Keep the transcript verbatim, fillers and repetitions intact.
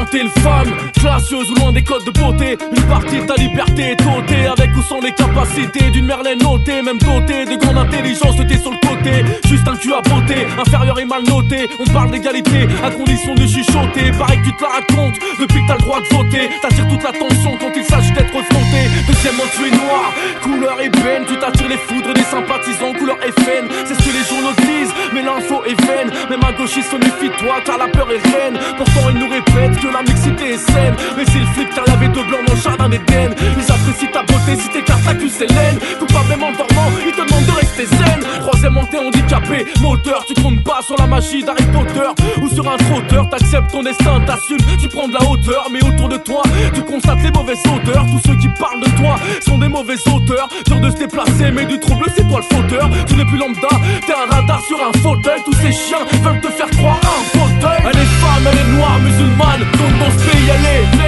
t'es une femme classieuse ou loin des codes de beauté, une partie de ta liberté est ôtée, avec ou sans les capacités d'une Merlin notée, même dotée de grande intelligence, t'es sur le côté, juste un cul à beauté, inférieur et mal noté. On parle d'égalité à condition de chuchoter. Pareil que tu te la racontes depuis que t'as le droit de voter. T'attires toute l'attention quand il s'agit d'être fronté. Deuxièmement, tu es noir, couleur ébène. Tu t'attires les foudres des sympathisants, couleur F N. C'est ce que les journaux disent, mais l'info est vaine. Même un gauchiste se méfie-toi car la peur est reine. Pourtant ils nous répètent que la mixité est saine. Mais s'ils flippent car y'avait deux blancs dans le jardin d'Éden. Ils apprécient ta beauté si t'écartes la cuisse et laine. Coupablement dormant, ils te demandent de rester zen. Troisièmement, t'es handicapé, moteur. Tu comptes pas sur la magie d'Harry Potter ou sur un trotteur. T'acceptes ton destin, t'assumes, tu prends de la hauteur. Mais autour de toi, tu constates les mauvaises odeurs. Tous ceux qui parlent de toi sont des mauvais auteurs. Dur de se déplacer, mais du trouble, c'est toi le fauteur. Tu n'es plus lambda, t'es un radar sur un fauteuil. Tous ces chiens veulent te faire croire à un fauteuil. Elle est femme, elle est noire, musulmane, donc dans ce pays elle est